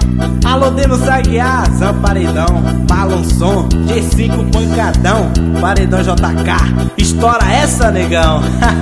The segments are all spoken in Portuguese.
Alô, Deno Saguiar, Zan Paredão, Balançom, G5 pancadão, Paredão JK, estoura essa, negão.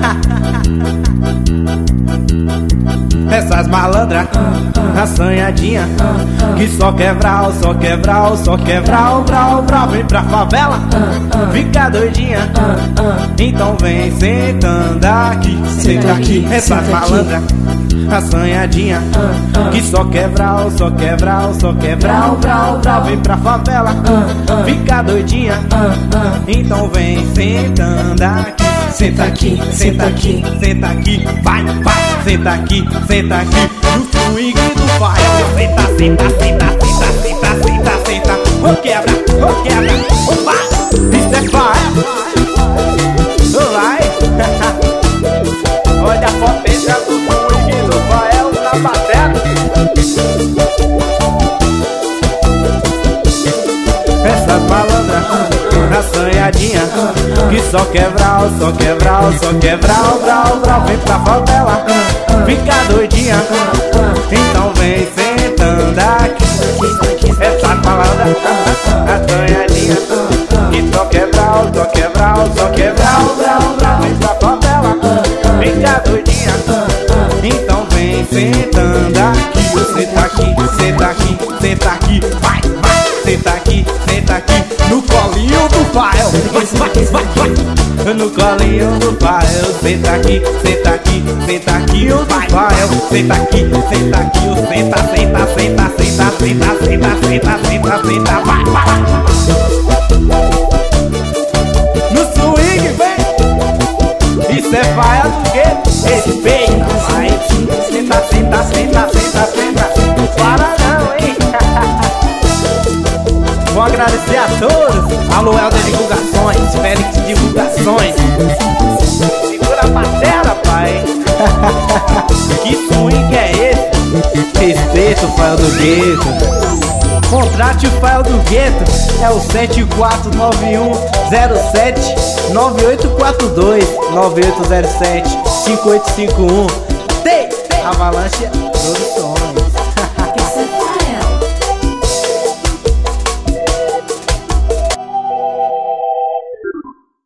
Essas malandras, assanhadinha, que só quebral, só quebral, só quebral, brau, brau. Vem pra favela, fica doidinha, então vem sentando aqui, senta aqui. Essas malandras, assanhadinha, que só quebral, só quebral, só quebral, brau, brau. Vem pra favela, fica doidinha, então vem sentando aqui. Senta aqui, senta aqui, senta aqui, vai, vai. Senta aqui, no swing do pai. Senta, senta, senta, senta, senta, senta, senta. Ô quebra, ô vai. Isso é pai. Ô vai. Olha a potência do swing do Fael na bateria. Essas malandras, assanhadinha, que só quebral, só quebral, só quebral, brau, brau. Vem pra favela, fica doidinha, então vem sentando aqui. Essas malandras, assanhadinha, que só quebral, só quebral, só quebral, brau, brau. Vem pra favela, fica doidinha, então vem sentando aqui. Senta aqui, senta aqui, senta aqui, vai, vai. Senta aqui, no colinho do Fael. No colinho do Fael. Senta aqui, senta aqui, senta aqui, o do Fael. Senta aqui, o senta, senta, senta, senta, senta, senta, senta, senta, senta, vai, vai. No swing, vem. Isso é Fael do quê? Respeita, vai. Senta, senta, senta, senta, senta. Para não, hein? Vou agradecer a todos. Alô, Helder Divulgações, Félix Divulgações. Segura a batera, pai. Que swing é esse? Respeita o Fael do Gueto. Contrate o Fael do Gueto. É o 7491079842 9807 5851. Tem Avalanche Produções.